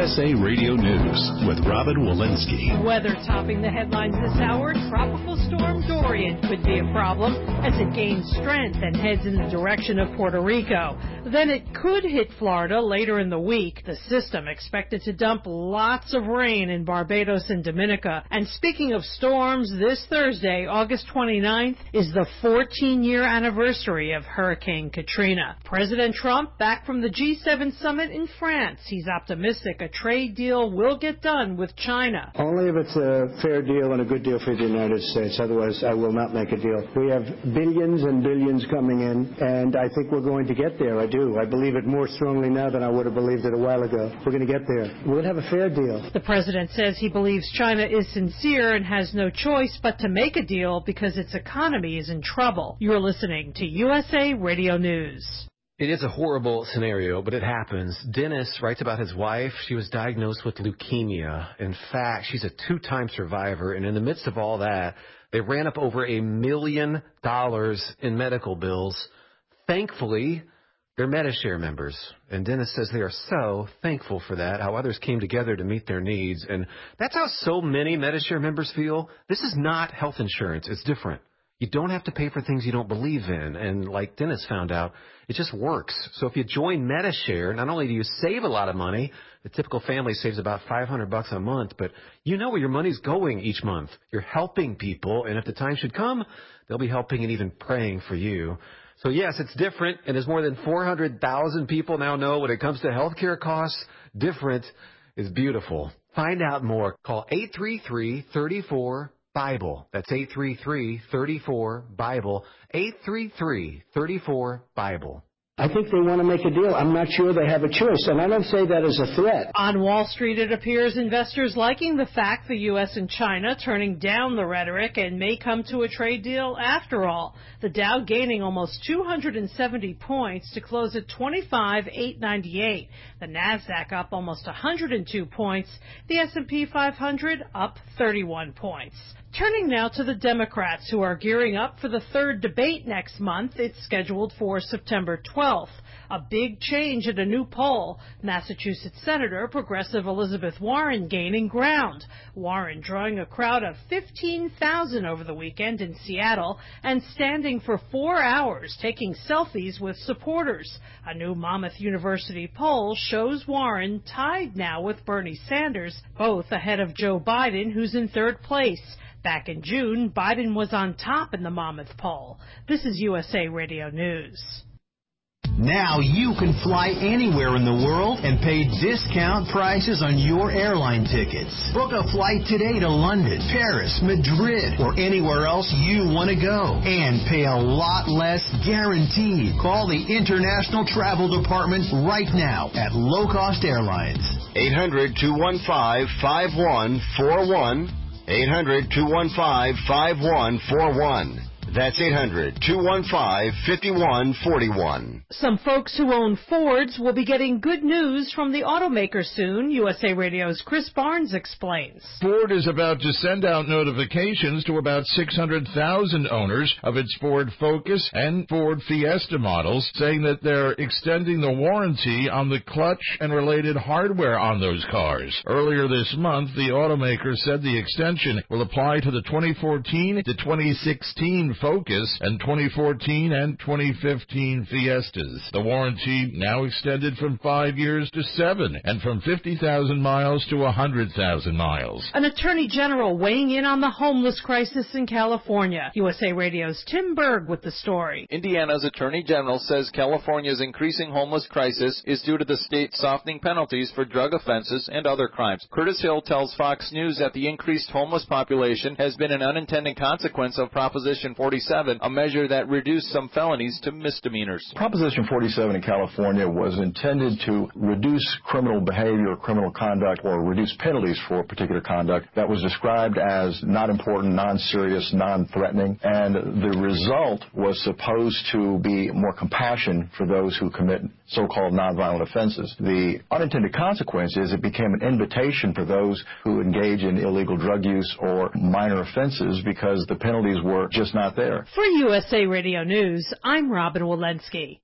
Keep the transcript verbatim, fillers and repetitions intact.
S A Radio News with Robin Walensky. Weather topping the headlines this hour. Tropical storm Dorian could be a problem as it gains strength and heads in the direction of Puerto Rico. Then it could hit Florida later in the week. The system expected to dump lots of rain in Barbados and Dominica. And speaking of storms, this Thursday, August twenty-ninth, is the fourteen-year anniversary of Hurricane Katrina. President Trump back from the G seven summit in France. He's optimistic a trade deal will get done with China. Only if it's a fair deal and a good deal for the United States. Otherwise, I will not make a deal. We have billions and billions coming in, and I think we're going to get there. I do. I believe it more strongly now than I would have believed it a while ago. We're going to get there. We'll have a fair deal. The president says he believes China is sincere and has no choice but to make a deal because its economy is in trouble. You're listening to U S A Radio News. It is a horrible scenario, but it happens. Dennis writes about his wife. She was diagnosed with leukemia. In fact, she's a two-time survivor, and in the midst of all that, they ran up over a million dollars in medical bills. Thankfully, they're Medi-Share members, and Dennis says they are so thankful for that, how others came together to meet their needs, and that's how so many Medi-Share members feel. This is not health insurance. It's different. You don't have to pay for things you don't believe in, and like Dennis found out, it just works. So if you join Medi-Share, not only do you save a lot of money, the typical family saves about five hundred bucks a month, but you know where your money's going each month. You're helping people, and if the time should come, they'll be helping and even praying for you. So yes, it's different, and as more than four hundred thousand people now know when it comes to healthcare costs, different is beautiful. Find out more. Call eight three three, three four, Bible. That's eight three three, three four, Bible. eight three three, three four, Bible. I think they want to make a deal. I'm not sure they have a choice, and I don't say that as a threat. On Wall Street, it appears investors liking the fact the U S and China turning down the rhetoric and may come to a trade deal after all. The Dow gaining almost two hundred seventy points to close at twenty-five eight ninety-eight. The Nasdaq up almost one hundred two points. The S and P five hundred up thirty-one points. Turning now to the Democrats, who are gearing up for the third debate next month. It's scheduled for September twelfth. A big change at a new poll. Massachusetts Senator Progressive Elizabeth Warren gaining ground. Warren drawing a crowd of fifteen thousand over the weekend in Seattle and standing for four hours taking selfies with supporters. A new Monmouth University poll shows Warren tied now with Bernie Sanders, both ahead of Joe Biden, who's in third place. Back in June, Biden was on top in the Monmouth poll. This is U S A Radio News. Now you can fly anywhere in the world and pay discount prices on your airline tickets. Book a flight today to London, Paris, Madrid, or anywhere else you want to go. And pay a lot less guaranteed. Call the International Travel Department right now at Low Cost Airlines. eight hundred, two one five, five one four one. eight hundred, two one five, five one four one. That's eight hundred, two one five, five one four one. Some folks who own Fords will be getting good news from the automaker soon. U S A Radio's Chris Barnes explains. Ford is about to send out notifications to about six hundred thousand owners of its Ford Focus and Ford Fiesta models, saying that they're extending the warranty on the clutch and related hardware on those cars. Earlier this month, the automaker said the extension will apply to the twenty fourteen to twenty sixteen Focus and twenty fourteen and twenty fifteen Fiestas. The warranty now extended from five years to seven and from fifty thousand miles to one hundred thousand miles. An attorney general weighing in on the homeless crisis in California. U S A Radio's Tim Berg with the story. Indiana's attorney general says California's increasing homeless crisis is due to the state softening penalties for drug offenses and other crimes. Curtis Hill tells Fox News that the increased homeless population has been an unintended consequence of Proposition forty-seven, a measure that reduced some felonies to misdemeanors. Proposition forty-seven in California was intended to reduce criminal behavior, criminal conduct, or reduce penalties for particular conduct that was described as not important, non-serious, non-threatening, and the result was supposed to be more compassion for those who commit so-called nonviolent offenses. The unintended consequence is it became an invitation for those who engage in illegal drug use or minor offenses because the penalties were just not there. For U S A Radio News, I'm Robin Walensky.